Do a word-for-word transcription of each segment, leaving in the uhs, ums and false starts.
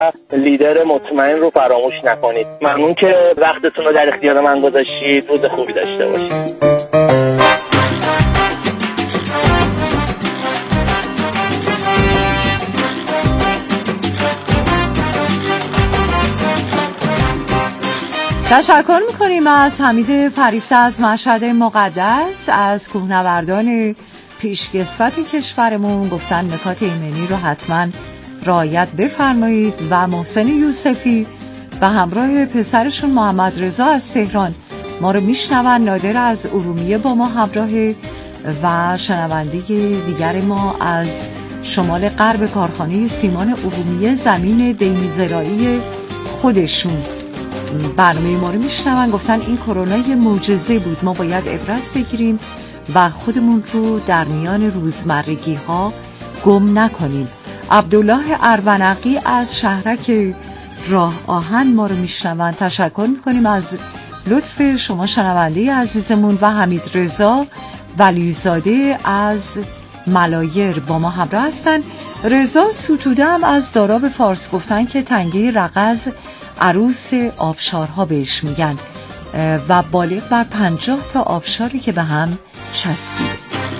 لیدر مطمئن رو فراموش نکنید. ممنون که وقتتون رو در اختیار من گذاشتید. روز خوبی داشته باشید. تشکر میکنیم از حمید فریفته از مشهد مقدس، از کوهنوردان پیشکسوت کشورمون گفتن نکات ایمنی رو حتما رعایت بفرمایید، و محسن یوسفی و همراه پسرشون محمد رضا از تهران ما رو میشنون. نادر از ارومیه با ما همراهه و شنونده دیگر ما از شمال غرب کارخانه سیمان ارومیه زمین دینی زراعی خودشون برنامه ما رو میشنون. گفتن این کرونا یه معجزه بود، ما باید عبرت بگیریم و خودمون رو در میان روزمرگی ها گم نکنیم. عبدالله ارونقی از شهرک راه آهن ما رو میشنون. تشکر میکنیم از لطف شما شنونده عزیزمون. و حمید رضا ولیزاده از ملایر با ما همراه هستن. رضا ستوده هم از داراب فارس گفتن که تنگه رغز عروس آبشارها بهش میگن و بالغ بر پنجاه تا آبشاری که به هم چسبیده.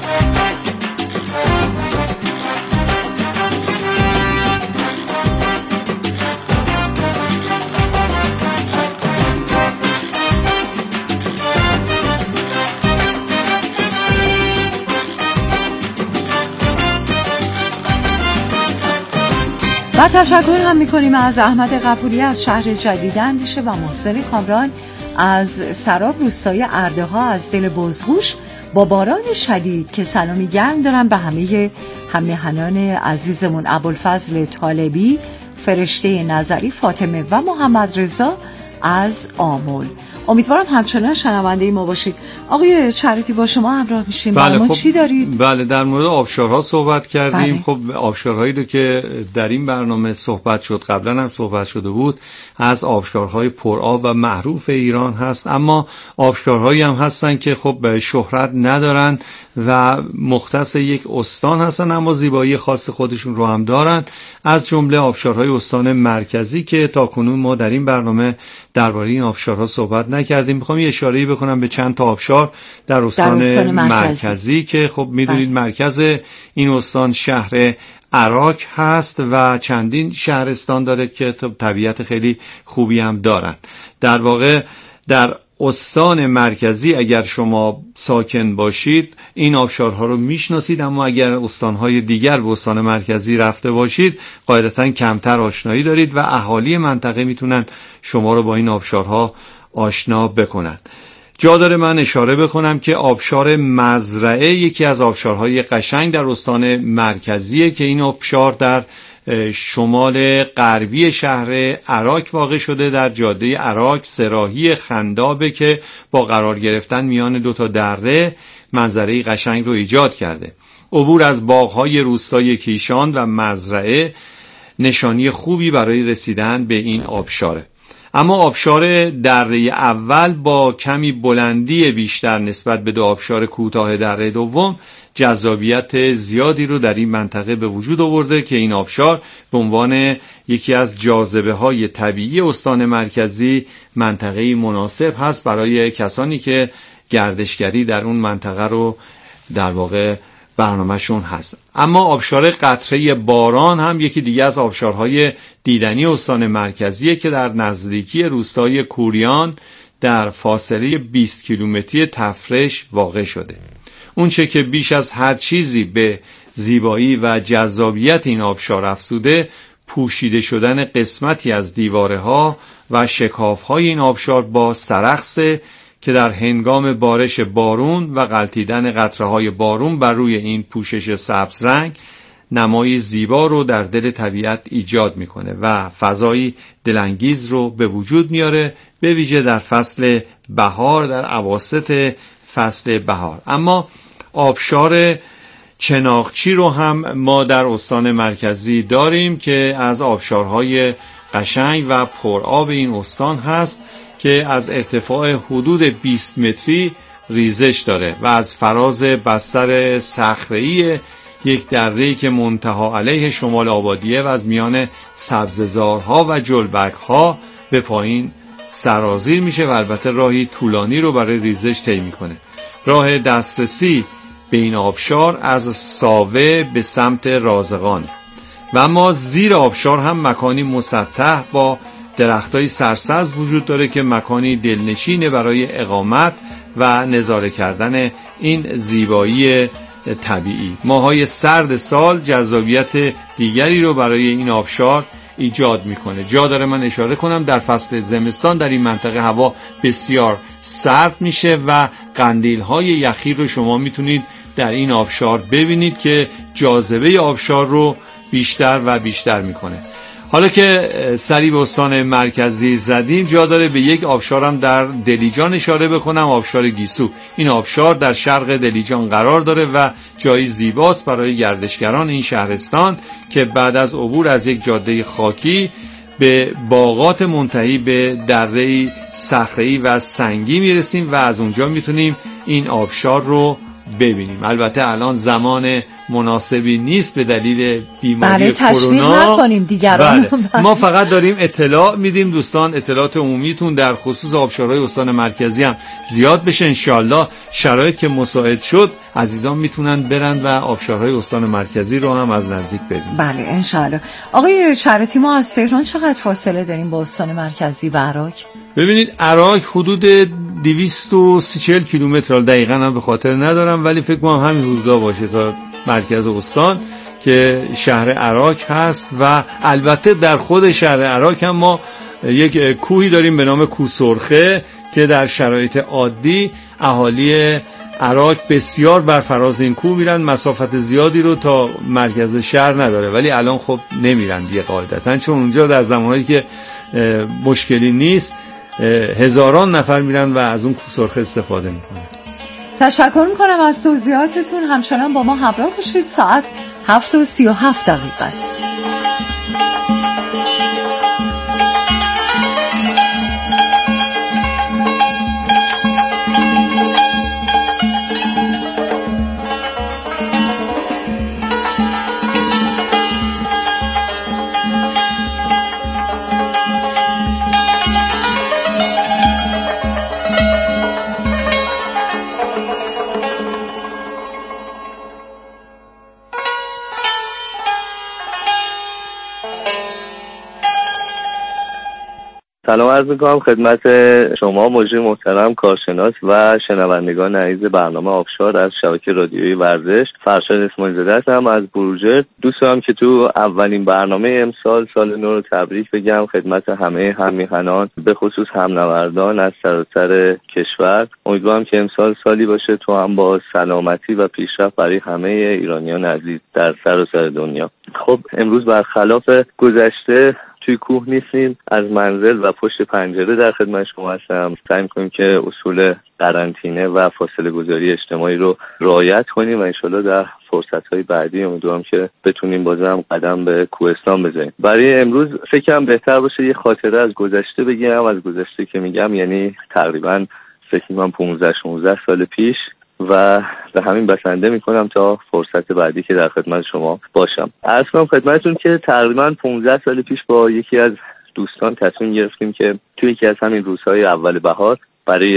و تشکر هم میکنیم از احمد غفوری از شهر جدید اندیشه و محسن کامران از سراب روستای اردها از دل بزغوش با باران شدید که سلامی گرم دارم به همه هممیهنان عزیزمون. ابوالفضل طالبی، فرشته نظری، فاطمه و محمد رضا از آمل. امیدوارم همچنان شنونده ما باشید. آقای چرتی با شما همراه میشیم. بله ما خب چی دارید؟ بله در مورد آبشارها صحبت کردیم. بله. خب آبشارهایی رو که در این برنامه صحبت شد، قبلا هم صحبت شده بود، از آبشارهای پرآب و معروف ایران هست، اما آبشارهایی هم هستن که خب شهرت ندارن و مختص یک استان هستن اما زیبایی خاص خودشون رو هم دارن، از جمله آبشارهای استان مرکزی که تاکنون ما در این برنامه درباره این آبشارها صحبت نکردیم. میخوام یه اشاره‌ای بکنم به چند تا آبشار در استان, در استان مرکزی. مرکزی که خب میدونید بله. مرکز این استان شهر عراک هست و چندین شهرستان داره که طبیعت خیلی خوبی هم دارن. در واقع در استان مرکزی اگر شما ساکن باشید این آبشارها رو میشناسید، اما اگر استانهای دیگر به استان مرکزی رفته باشید قاعدتاً کمتر آشنایی دارید و اهالی منطقه میتونن شما رو با این آبشارها آشنا بکنن. جا داره من اشاره بکنم که آبشار مزرعه یکی از آبشارهای قشنگ در استان مرکزیه که این آبشار در شمال غربی شهر عراک واقع شده، در جاده عراک سراحی خندابه که با قرار گرفتن میان دو تا دره منظره قشنگ رو ایجاد کرده. عبور از باغ‌های روستای کیشان و مزرعه نشانی خوبی برای رسیدن به این آبشاره. اما آبشار دره اول با کمی بلندی بیشتر نسبت به دو آبشار کوتاه دره دوم جذابیت زیادی رو در این منطقه به وجود آورده که این آبشار به عنوان یکی از جاذبه های طبیعی استان مرکزی منطقه‌ای مناسب هست برای کسانی که گردشگری در اون منطقه رو در واقع برنامه‌شون هست. اما آبشار قطره باران هم یکی دیگه از آبشارهای دیدنی استان مرکزیه که در نزدیکی روستای کوریان در فاصله بیست کیلومتری تفرش واقع شده. اون چه که بیش از هر چیزی به زیبایی و جذابیت این آبشار افزوده پوشیده شدن قسمتی از دیوارها و شکاف‌های این آبشار با سرخسه که در هنگام بارش بارون و غلتیدن قطره‌های بارون بر روی این پوشش سبز رنگ نمای زیبا رو در دل طبیعت ایجاد میکنه و فضایی دلانگیز رو به وجود میاره، به ویژه در فصل بهار، در اواسط فصل بهار. اما آبشار چناقچی رو هم ما در استان مرکزی داریم که از آبشارهای قشنگ و پرآب این استان هست که از ارتفاع حدود بیست متری ریزش داره و از فراز بستر صخره‌ای یک دره‌ای که منتها علیه شمال آبادیه و از میان سبززارها و جلبک‌ها به پایین سرازیر میشه و البته راهی طولانی رو برای ریزش طی میکنه. راه دسترسی به این آبشار از ساوه به سمت رازقانه و اما زیر آبشار هم مکانی مسطح با درختای سرسبز وجود داره که مکانی دلنشینه برای اقامت و نظاره کردن این زیبایی طبیعی. ماهای سرد سال جذابیت دیگری رو برای این آبشار ایجاد میکنه. جا داره من اشاره کنم در فصل زمستان در این منطقه هوا بسیار سرد میشه و قندیل‌های یخی رو شما میتونید در این آبشار ببینید که جاذبه آبشار رو بیشتر و بیشتر میکنه. حالا که سری به استان مرکزی زدیم، جا داره به یک آبشارم در دلیجان اشاره بکنم، آبشار گیسو. این آبشار در شرق دلیجان قرار داره و جایی زیباست برای گردشگران این شهرستان که بعد از عبور از یک جاده خاکی به باغات منتهی به دره‌ای صخره‌ای و سنگی میرسیم و از اونجا میتونیم این آبشار رو ببینیم. البته الان زمان مناسبی نیست به دلیل بیماری بله کرونا. تشویق نکنیم دیگران. بله. ما فقط داریم اطلاع میدیم دوستان، اطلاعات عمومیتون در خصوص آبشارهای استان مرکزی هم زیاد بشه. انشالله شرایط که مساعد شد عزیزان میتونن برن و آبشارهای استان مرکزی رو هم از نزدیک ببینن. بله انشالله. آقای شرطی، ما از تهران چقدر فاصله داریم با استان مرکزی و عراق؟ ببینید عراق حدود دویست و سی چهل کیلومتر، دقیقاً هم به خاطر ندارم ولی فکر کنم همین حدودا باشه تا مرکز استان که شهر عراق هست. و البته در خود شهر عراق هم ما یک کوهی داریم به نام کوه سرخه که در شرایط عادی اهالی عراق بسیار بر فراز این کوه میرن، مسافت زیادی رو تا مرکز شهر نداره ولی الان خب نمیرن دیگه قاعدتاً، چون اونجا در زمانهایی که مشکلی نیست هزاران نفر میرن و از اون کوه سرخه استفاده میکنن. تشکر میکنم از توضیحاتتون. همچنان با ما همراه باشید. ساعت هفت و سی و هفت دقیقه است. سلام عرض میکنم خدمت شما مجری محترم، کارشناس و شنوندگان عزیز برنامه آبشار از شبکه رادیویی ورزش. فرشاد اسماعیل زاده هستم از بروجرد. دوست دارم که تو اولین برنامه امسال سال نو رو تبریک بگم خدمت همه هم‌میهنان، به خصوص همنوردان از سراسر کشور. امیدوارم که امسال سالی باشه تو هم با سلامتی و پیشرفت برای همه ایرانیان عزیز در سراسر دنیا. خب امروز برخلاف گذشته توی کوه نیستیم، از منزل و پشت پنجره در خدمت شما هستم. سعی می‌کنیم که اصول قرنطینه و فاصله گذاری اجتماعی رو رعایت کنیم و انشالله در فرصت‌های بعدی امیدوارم که بتونیم بازم قدم به کوهستان بزنیم. برای امروز فکرم بهتر باشه یه خاطره از گذشته بگم. از گذشته که میگم یعنی تقریباً فکر می‌کنم پانزده شانزده سال پیش و به همین بسنده میکنم تا فرصت بعدی که در خدمت شما باشم. عرض کنم خدمتتون که تقریبا پانزده سال پیش با یکی از دوستان تصمیم گرفتیم که توی یکی از همین روزهای اول بهار برای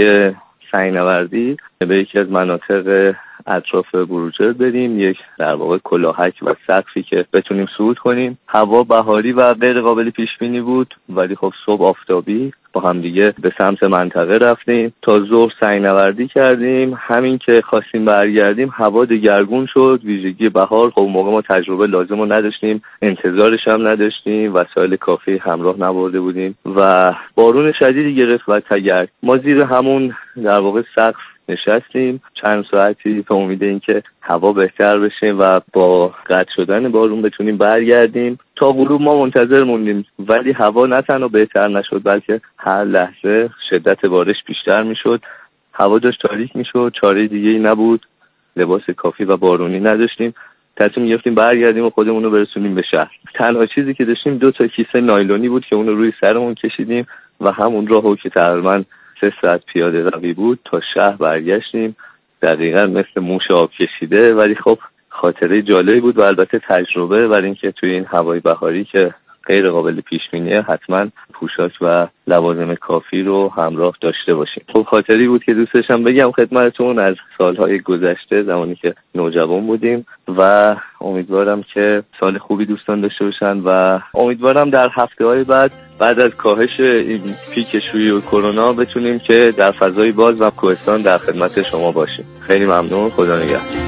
سنگ‌نوردی به یکی از مناطق اطراف بروجرد بریم، یک در واقع کلاهک و سقفی که بتونیم صعود کنیم. هوا بهاری و غیر قابل پیش بینی بود ولی خب صبح آفتابی با هم دیگه به سمت منطقه رفتیم. تا ظهر سنگ‌نوردی کردیم. همین که خواستیم برگردیم هوا دگرگون شد، ویژگی بهار. خب موقع ما تجربه لازم رو نداشتیم، انتظارش هم نداشتیم، وسایل کافی همراه نبرده بودیم و بارون شدیدی گرفت و تگرگ. ما زیر همون در واقع سقف نشستیم چند ساعتی به امید اینکه هوا بهتر بشه و با قطع شدن بارون بتونیم برگردیم. تا غروب ما منتظر موندیم ولی هوا نه تنها بهتر نشد بلکه هر لحظه شدت بارش بیشتر میشد. هوا داشت تاریک میشد، چاره دیگه‌ای نبود، لباس کافی و بارونی نداشتیم. تصمیم گرفتیم برگردیم و خودمون رو برسونیم به شهر. تنها چیزی که داشتیم دو تا کیسه نایلونی بود که اون رو روی سرمون کشیدیم و همون راهو که تقریباً سه ساعت پیاده روی بود تا شهر برگشتیم. دقیقاً مثل موش آب کشیده ولی خب خاطره جالبی بود و البته تجربه، برای اینکه توی این هوای بهاری که غیر قابل پیش بینیه حتما پوشاک و لوازم کافی رو همراه داشته باشیم. خب خاطری بود که دوست داشتم بگم خدمتتون از سالهای گذشته، زمانی که نوجوان بودیم، و امیدوارم که سال خوبی دوستان داشته باشن و امیدوارم در هفته‌های بعد بعد از کاهش این پیک شیوع کرونا بتونیم که در فضای باز و کوهستان در خدمت شما باشیم. خیلی ممنون. خدا نگهدار.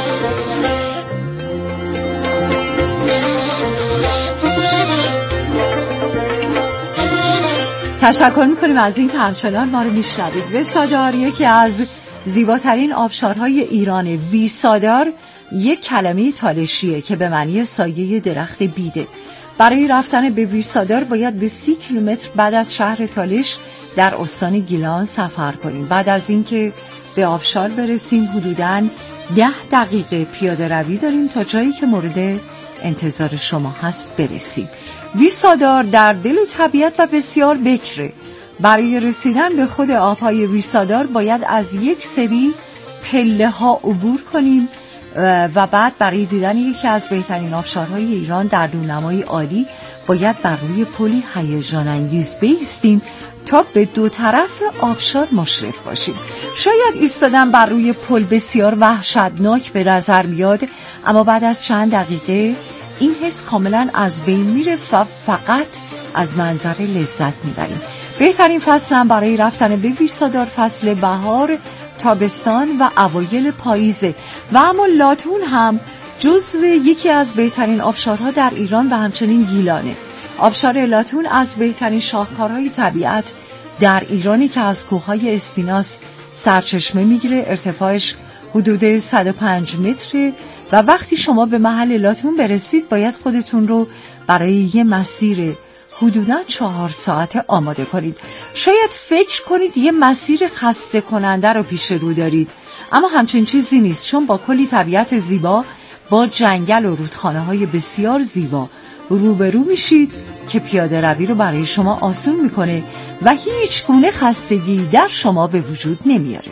تشکر میکنیم از این که همچنان ما رو میشنوید. ویسادار یکی از زیباترین آبشارهای ایران. ویسادار یک کلمه تالشیه که به معنی سایه درخت بیده. برای رفتن به ویسادار باید به سی کیلومتر بعد از شهر تالش در استان گیلان سفر کنیم. بعد از اینکه به آبشار برسیم حدوداً ده دقیقه پیاده روی داریم تا جایی که مورد انتظار شما هست برسیم. ویسادار در دل طبیعت و بسیار بکره. برای رسیدن به خود آبهای ویسادار باید از یک سری پله ها عبور کنیم و بعد برای دیدن یکی از بهترین آبشارهای ایران در دورنمای عالی باید بر روی پلی هیجان انگیز بایستیم تا به دو طرف آبشار مشرف باشیم. شاید ایستادن بر روی پل بسیار وحشتناک به نظر بیاد، اما بعد از چند دقیقه این حس کاملا از بین میره و فقط از منظره لذت میبریم. بهترین فصل هم برای رفتن به ویسادار فصل بهار، تابستان و اوایل پاییزه و اما لاتون هم جزو یکی از بهترین آبشارها در ایران و همچنین گیلانه. آبشار لاتون از بهترین شاهکارهای طبیعت در ایرانی که از کوههای اسپیناس سرچشمه میگیره. ارتفاعش حدود صد و پنج متره و وقتی شما به محل لاتون برسید باید خودتون رو برای یه مسیر حدوداً چهار ساعته آماده کنید. شاید فکر کنید یه مسیر خسته کننده رو پیش رو دارید، اما همچین چیزی نیست، چون با کلی طبیعت زیبا، با جنگل و رودخانه های بسیار زیبا روبرو میشید که پیاده روی رو برای شما آسون میکنه و هیچ گونه خستگی در شما به وجود نمیاره.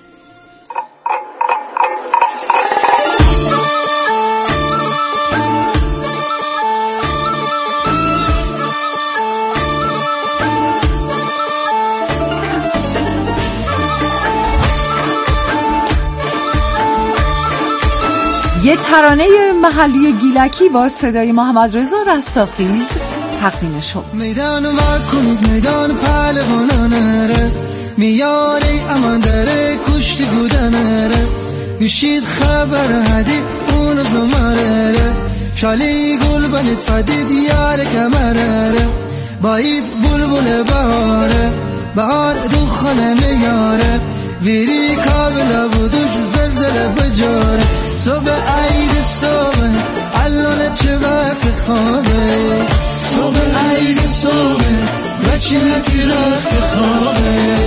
یه ترانه محلی گیلکی با صدای محمد رضا رستاخیز تقدیم شد. میدان و کنید میدان پهلوانانه میاری امان داره کشتی گودنه بشید خبر هدی اون زماره شالی گل بلد فدید یار کمره باید بلبل بهاره بهار دخانه میاره ویری کابل بودوش زلزله بجاره صبح عید صبح الان چه وقت خوابه صبح عید صبح بچینتی رخت خوابه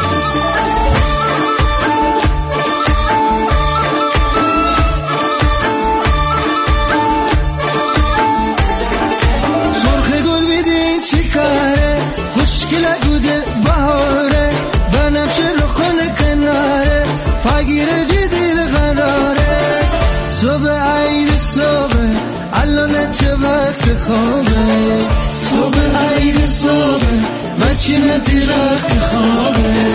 سرخ گل بیدین چی کاره خوشگله گوده بهاره بنفش رخون کناره فگیر جدیل قراره صبح عید صبح الان چه وقت خوابه صبح عید صبح بچینه درخت خوابه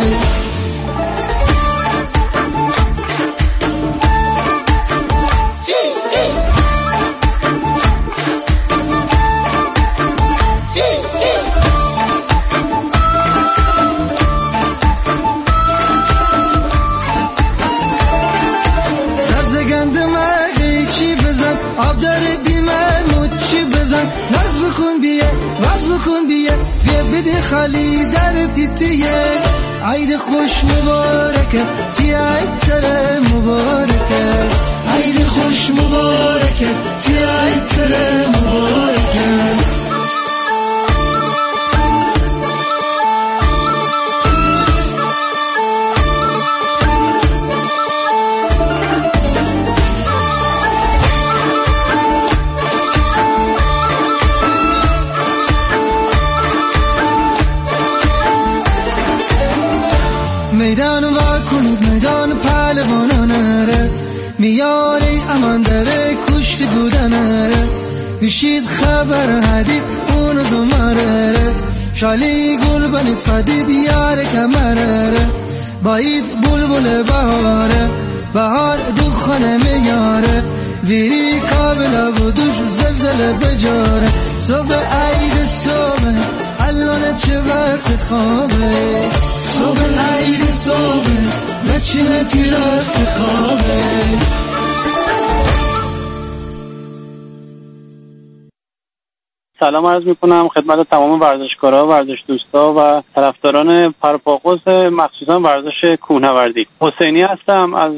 بکن بیه بیا بده خالی در دیتیه عید خوش مبارکه تی عید سر مبارکه عید خوش مبارکه تی عید سر مبارکه میدان وا کنید میدان پهلوانانه میاری امان داره کشتی بودنه بشید خبر هدید اون زماره شالی گل بنید فدید یار کمره باید بلبل بهاره بهار دخانه میاره ویری کابلا بودوش زلزله بجاره صبح عید صبح الان چه وقت خوابه صبح عید صبح بچینه تی رفت خوابه. سلام عرض میکنم خدمت تمام ورزشکارا، ورزش دوستا و طرفداران پرپاقوس، مخصوصا ورزش کوهنوردی. حسینی هستم از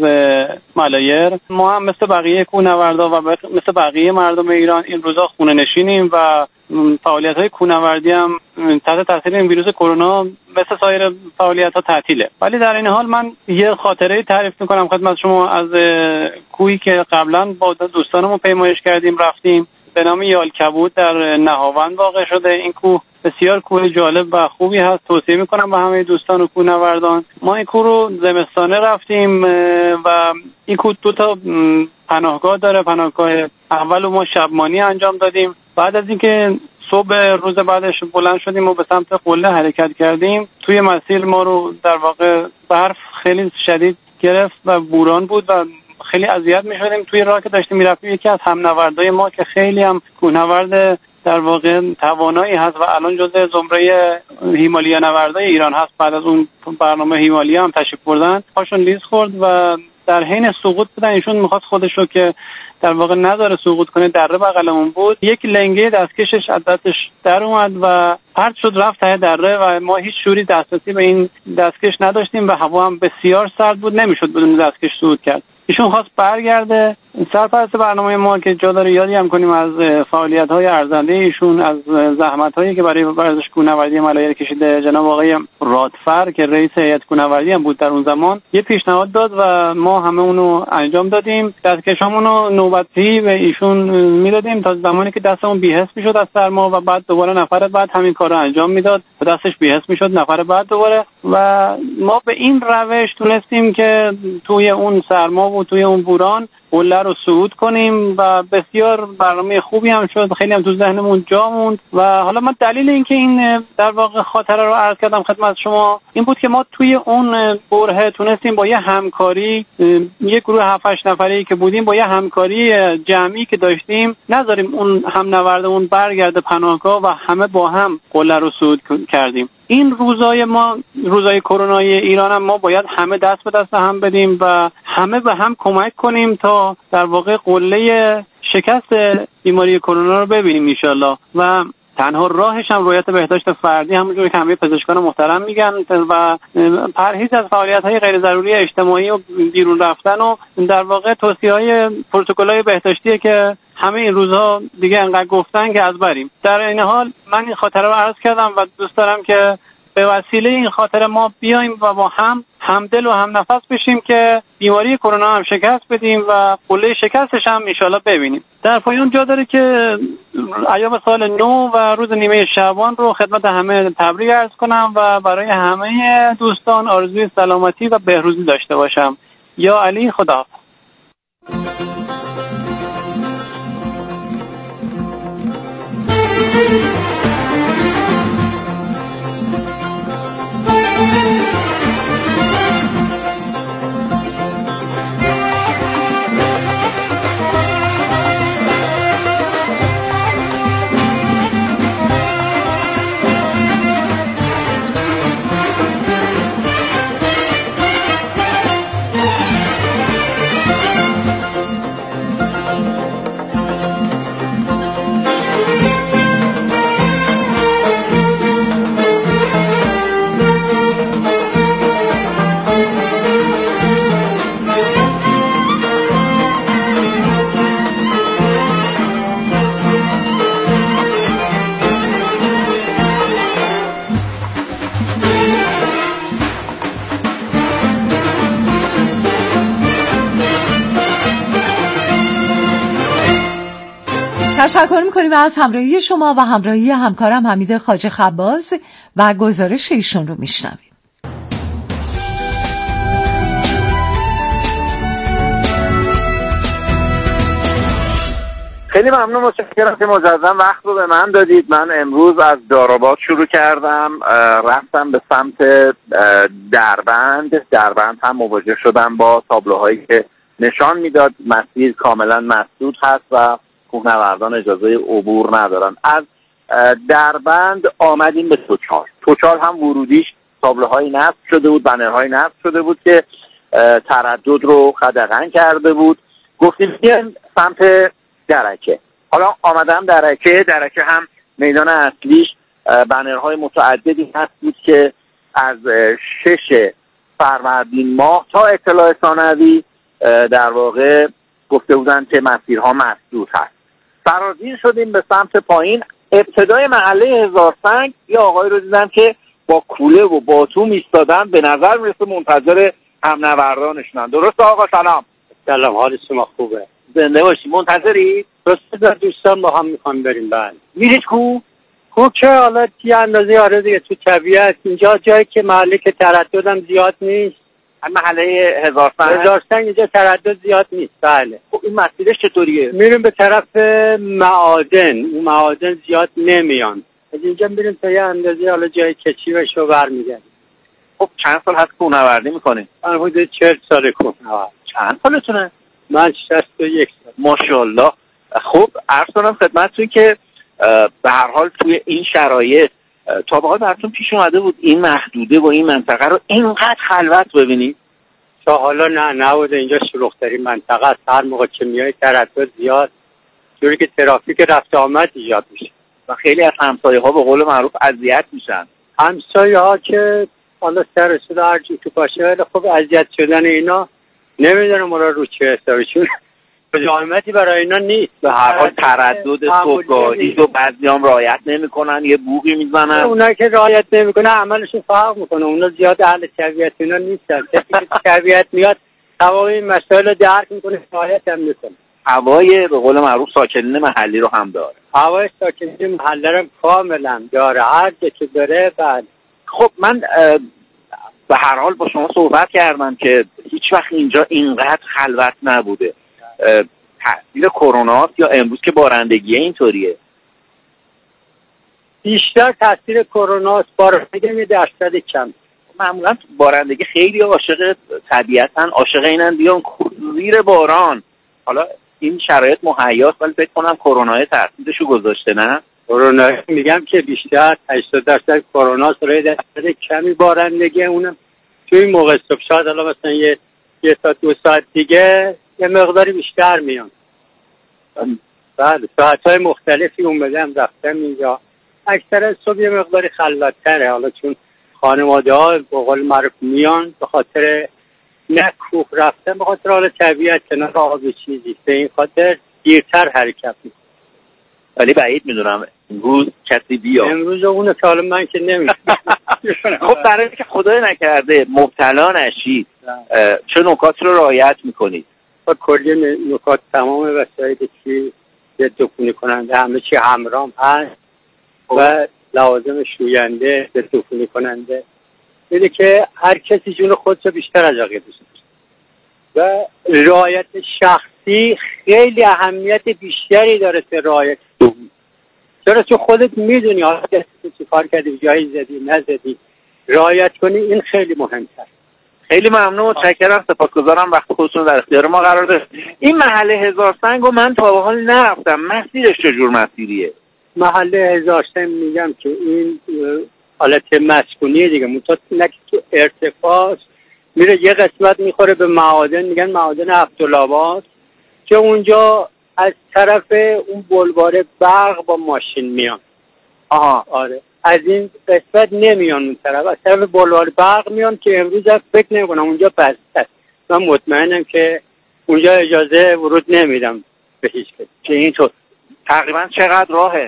ملایر. ما هم مثل بقیه کوهنوردا و مثل بقیه مردم ایران این روزا خونه نشینیم و فعالیت‌های کوهنوردی هم تحت تاثیر این ویروس کرونا مثل سایر فعالیت‌ها تعطیله. ولی در این حال من یه خاطره تعریف می‌کنم خدمت شما از کوهی که قبلا با دوستانمون پیمایش کردیم رفتیم به نام یالکبود در نهاوند واقع شده. این کوه بسیار کوه جالب و خوبی هست، توصیه میکنم به همه دوستان و کوهنوردان. ما این کوه رو زمستانه رفتیم و این کوه دو تا پناهگاه داره. پناهگاه اول رو ما شبمانی انجام دادیم، بعد از اینکه صبح روز بعدش بلند شدیم و به سمت قله حرکت کردیم، توی مسیر ما رو در واقع برف خیلی شدید گرفت و بوران بود و خیلی اذیت می‌شدیم. توی راه که داشتیم می‌رفتیم یکی از همنوردای ما که خیلی هم کوهنورد در واقع توانایی هست و الان جزء زمره هیمالیا نوردای ایران هست، بعد از اون برنامه هیمالیا هم تشریف بردن، پاشون لیز خورد و در حین سقوط بودن. ایشون می‌خواست خودشو که در واقع نذاره سقوط کنه، دره بغلمون بود، یک لنگه دستکشش از دستش در اومد و پرت شد رفت ته دره و ما هیچ جوری دسترسی به این دستکش نداشتیم و هوا هم بسیار سرد بود، نمیشد بدون دستکش صعود کرد. ایشون خواست برگرده. سرپرست برنامه ما که جا داره یادی هم کنیم از فعالیت‌های ارزنده ایشون، از زحمت‌هایی که برای ورزش کوهنوردی ملایر کشیده، جناب آقای رادفر که رئیس هیئت کوهنوردی هم بود در اون زمان، یه پیشنهاد داد و ما همه اونو انجام دادیم. دستکشامون رو نوبتی به ایشون میدادیم تا زمانی که دستمون بی‌حس میشد از سرما و بعد دوباره نفر بعد همین کارو انجام میداد و دستش بی‌حس میشد نفر بعد دوباره. و ما به این روش تونستیم که توی اون سرما و توی اون بوران قله رو صعود کنیم و بسیار برنامه خوبی هم شد، خیلی هم تو ذهنمون جا موند. و حالا من دلیل اینکه این در واقع خاطره رو عرض کردم خدمت شما این بود که ما توی اون برهه تونستیم با یه همکاری، یک گروه هفت هشت نفری که بودیم، با یه همکاری جمعی که داشتیم نذاریم اون هم نوردمون برگرده پناهگاه و همه با هم قله رو صعود کردیم. این روزای ما، روزای کرونای ایران هم ما باید همه دست به دست هم بدیم و همه به هم کمک کنیم تا در واقع قله شکست بیماری کرونا رو ببینیم انشالله. و تنها راهش هم رعایت بهداشت فردی، همونجوری که همه پزشکان محترم میگن، و پرهیز از فعالیت‌های غیر ضروری اجتماعی و بیرون رفتن و در واقع توصیه‌های پروتکل‌های بهداشتی که همه این روزها دیگه انقدر گفتن که از بریم. در این حال من این خاطره رو عرض کردم و دوست دارم که به وسیله این خاطره ما بیایم و با هم همدل و هم نفس بشیم که بیماری کرونا هم شکست بدیم و قله شکستش هم انشالله ببینیم. در پایان جا داره که ایام سال نو و روز نیمه شعبان رو خدمت همه تبریک عرض کنم و برای همه دوستان آرزوی سلامتی و بهروزی داشته باشم. یا علی، خدا. تشکر میکنیم از همراهی شما و همراهی همکارم حمید خواجه خباز و گزارش ایشون رو میشنویم. خیلی ممنون، متشکرم که مجددا وقت رو به من دادید. من امروز از داراباد شروع کردم، رفتم به سمت دربند. دربند هم مواجه شدم با تابلوهایی که نشان میداد مسیر کاملا مسدود هست و کوهنوردان اجازه عبور ندارن. از دربند آمدیم به توچال. توچال هم ورودیش تابلوهایی نصب شده بود، بنرهایی نصب شده بود که تردد رو خدغن کرده بود. گفتیم بیایم سمت درکه. حالا آمدم درکه. درکه هم میدان اصلیش بنرهای متعددی هست بود که از شش فروردین ماه تا اطلاع ثانوی در واقع گفته بودن که مسیرها مسدود هست. سرازیر شدیم به سمت پایین. ابتدای محله هزار سنگ یه آقای رو دیدم که با کوله و باتوم ایستادن، به نظر میرسه منتظر همنوردانشونن. درست آقا؟ سلام. سلام، حال شما خوبه؟ زنده باشی. منتظرید؟ درسته، دوستان با هم میخوام بریم. بعد میرید کو؟ کو که حالا یه اندازه آره دیگه تو طبیعت. اینجا جایی که محله که ترددم زیاد نیست. محله هزار سنگ؟ هزار سنگ اینجا تردد زیاد نیست. بله. خب این مسیرش چطوریه؟ میریم به طرف معادن. اون معادن زیاد نمیان. از اینجا میریم تا یه اندازه حالا جای کچی بشه و برمیگردیم. خب چند سال هست کوهنوردی میکنید؟ من حدود چهل سال کوهنورد. چند سالتونه؟ من شصت و یک سال. ماشاءالله. خب عرض کنم خدمتتون که به هر حال توی این شرایط تا به حال براتون پیش اومده بود این محدوده و این منطقه رو اینقدر خلوت ببینید؟ تا حالا نه، نبوده. اینجا شلوغ‌ترین منطقه است. هر موقع که میای تردد زیاد، جوری که ترافیک رفت آمد ایجاد میشه و خیلی از همسایه‌ها به قول معروف اذیت میشن. همسایه‌ها که حالا سر صدا هر جو تو باشه، خب اذیت شدن اینا نمیدونم اونا رو چه حسابشون مزاحمتی برای اینا نیست. به هر حال تردد صبحگاهی و بعضیام رعایت نمیکنن، یه بوقی میزنن. اونایی که رعایت نمیکنن عملشون فرق میکنه. اونا زیاد اهل طبیعت اینا نیستن. کسی که طبیعت میاد تمام این مسائل رو درک میکنه، رعایت هم میکنه. هوای به قول معروف ساکنین محلی رو هم داره. هوای ساکنین محلی رو کاملا داره، هر جا که بره. بعد خب من به هر حال با شما صحبت کردم که هیچ وقت اینجا اینقدر خلوت نبوده. تاثیر کرونا یا امروز که بارندگی اینطوریه؟ بیشتر تاثیر کرونا است. بارندگی یه درصد کم. معمولا بارندگی خیلی عاشق طبیعتن، عاشق اینن بیان زیر باران. حالا این شرایط مهیاست ولی فکر کنم کرونا تاثیرشو گذاشته. نه کرونا میگم که بیشتر هشتاد درصد کرونا است، روی درصد کمی بارندگی. اونم توی این موقع صبح شاید حالا مثلا یه یه تا دو ساعت دیگه یه مقداری بیشتر میان. بله، ساعتهای مختلفی اومدم رفتم اینجا. اکثر صبح یه مقداری خلوت‌تره، حالا چون خانواده ها به قول معروف میان به خاطر نه کوه رفتن، به خاطر حال طبیعت کنار آب چیزی، به این خاطر دیرتر حرکت میکنم. ولی بعید میدونم امروز کسی بیاد. امروز اون سال من که نمیدونم. خب برای که خدای نکرده مبتلا نشید چه نکاتی رو رعایت میکنید؟ با کلی نکات تمام وسایلی که ضدعفونی کننده همه چی همرام هست و لوازم شوینده ضدعفونی کننده، یعنی که هر کسی جون خودشو بیشتر از بقیه دوست داره. و رعایت شخصی خیلی اهمیت بیشتری داره که رعایت دوم. چرا؟ چون خودت میدونی حالا چی کار کردی، جایی زدی نزدی، رعایت کنی. این خیلی مهمتر. خیلی ممنون، متشکرم، سپاسگزارم وقت خودتون در اختیار ما قرار داد. این محله هزار سنگ رو من تا به حال نرفتم، مسیرش چجور مسیریه؟ محله هزار سنگ میگم که این حالت مسکونیه دیگه، منتها نه تو ارتفاع میره یه قسمت میخوره به معادن، میگن معادن عبدالآباد، که اونجا از طرف اون بلوار برق با ماشین میان. آها آره، از این قسمت نمیان اون طرف، از طرف بلوار برق میان که امروز فکر نمیکنم اونجا بسته است. من مطمئنم که اونجا اجازه ورود نمیدم به هیچ کسی. که اینطور تقریبا چقدر راهه؟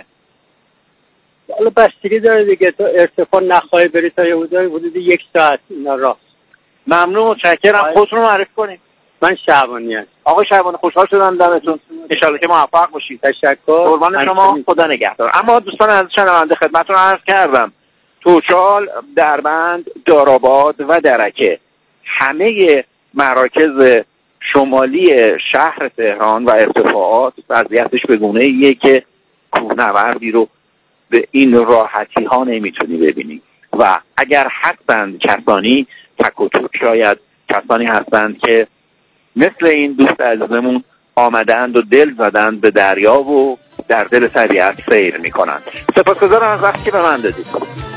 حالا بستگی داره دیگه، تو ارتفاع نخواهی بری تا یه حدود یک ساعت اینا راه. ممنون، متشکرم. خودتون رو معرفی کنید. من شعبانی هستم. آقای شعبانی، خوشحال شدم دمتون. ان شاءالله که موفق باشید. تشکر. قربان شما، خدا نگهدار. اما دوستان عزیز شنونده خدمتتون عرض کردم توچال، دربند، داراباد و درکه همه مراکز شمالی شهر تهران و ارتفاعات وضعیتش به گونه‌ایه که کوهنوردی رو به این راحتی ها نمیتونی ببینی و اگر هستند کسانی تک و توک، شاید کسانی هستند که مثل این دوست عزیزمون آمدند و دل زدند به دریا و در دل طبیعت سیر میکنند. سپاسگزارم از وقتی که به من دادید.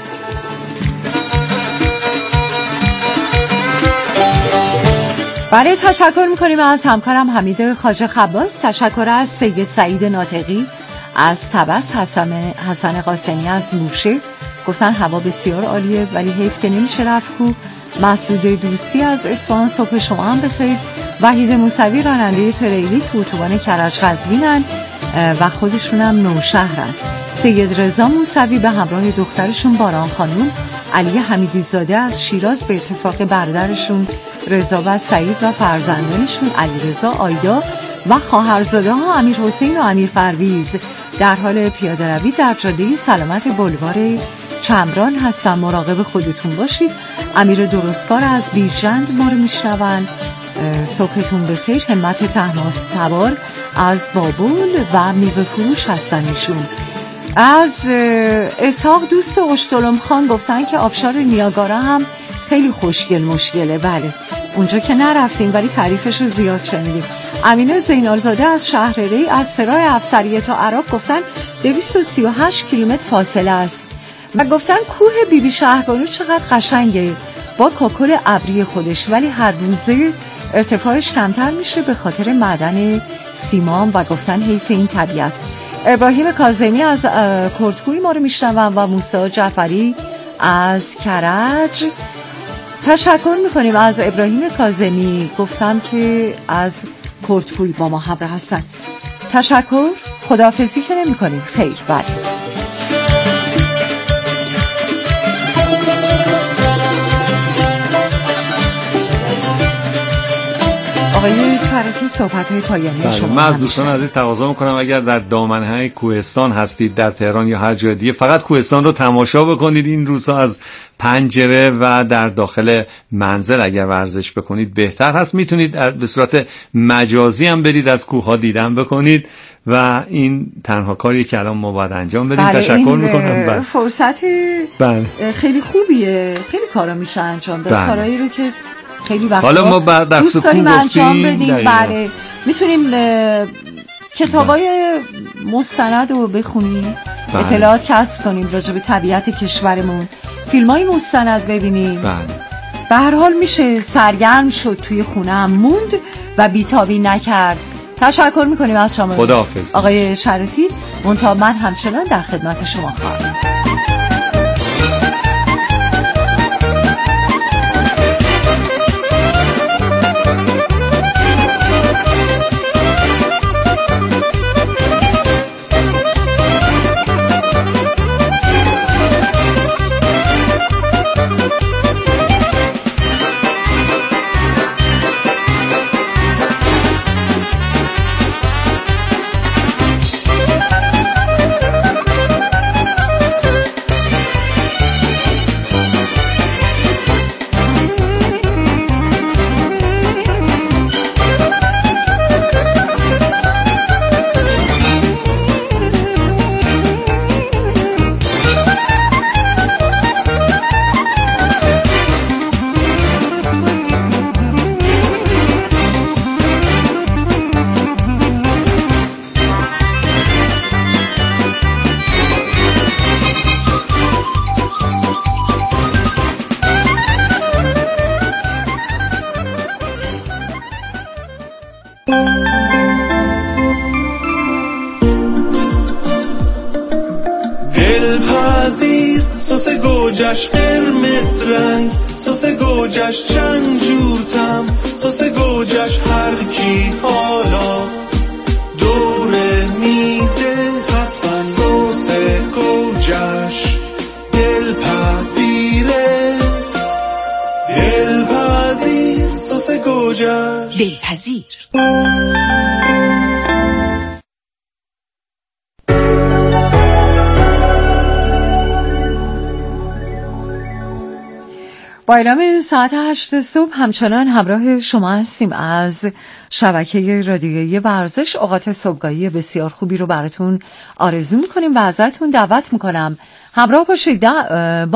برای تشکر میکنیم از همکارم حمید خواجه خباس. تشکر از سید سعید ناطقی از طبس، حسن حسن قاسمی از موشه، گفتن هوا بسیار عالیه ولی حیف که نمیشه رفت کو. مسعود دوستی از اصفهان صبح شما هم بخیر. وحید موسوی راننده تریلی تو اتوبان کرج قزوینن و خودشون هم نوشهرن. سید رضا موسوی به همراه دخترشون باران خانوم. علی حمیدی زاده از شیراز به اتفاق برادرشون رضا و سعید و فرزندانشون علی رضا، آیدا و خواهرزاده ها امیر حسین و امیر پرویز در حال پیاده روی در جاده سلامت بلوار چمران هستن. مراقب خودتون باشید. امیر درستکار از بیرجند ما رو میشنون. صبحتون بخیر. همت طهماسب تبار از بابل و میوه فروش هستن ایشون. از اسحاق دوست اشترم خان گفتن که آبشار نیاگارا هم خیلی خوشگل مشکله. بله اونجا که نرفتیم ولی تعریفش رو زیاد شنیدیم. امینه زینالزاده از شهر ری از سرای افسریه تا عراق گفتن دویست و سی و هشت کیلومتر فاصله است و گفتن کوه بی بی شهربانو چقدر قشنگه با کاکل ابری خودش ولی هر روزه ارتفاعش کمتر میشه به خاطر معدن سیمام و گفتن حیف این طبیعت. ابراهیم کاظمی از کردکوی ما رو میشنون و موسی جعفری از کرج. تشکر میکنیم از ابراهیم کاظمی، گفتم که از کردکوی با ما همراه هستن. تشکر. خداحافظی که نمی کنیم. خیر. بله آقای چرکی صحبت‌های پایانی بله. شما. من از دوستان عزیز تقاضا میکنم اگر در دامنه‌های کوهستان هستید در تهران یا هر جای دیگه فقط کوهستان رو تماشا بکنید. این روزها از پنجره و در داخل منزل اگر ورزش بکنید بهتر هست. میتونید به صورت مجازی هم برید از کوه‌ها دیدن بکنید و این تنها کاریه که الان ما باید انجام بدیم. بله تشکر میکنم. بله فرصت بله. خیلی خوبیه. خیلی کارا میشه انجام داد. بله. کارایی رو که خیلی وقتا حالا ما بعد دوست داریم انجام بدیم. بله میتونیم کتابای مستند رو بخونیم، بله. اطلاعات کسب کنیم راجع به طبیعت کشورمون، فیلمای مستند ببینیم. بله. به هر حال میشه سرگرم شد توی خونه هم موند و بیتابی نکرد. تشکر میکنیم از شما خداحافظ آقای شرطی. منتها من همچنان در خدمت شما خواهم. دلپذیر سس گوجش قرمز رنگ، سس گوجش چند جورتم، سس گوجش هر کی حالا دور میزه حتما سس گوجش دلپذیره، دلپذیر سس گوجش دلپذیر. با اعلام ساعت هشت صبح همچنان همراه شما هستیم از شبکه رادیویی ورزش. اوقات صبحگاهی بسیار خوبی رو براتون آرزو میکنیم و ازتون دعوت میکنم همراه باشید با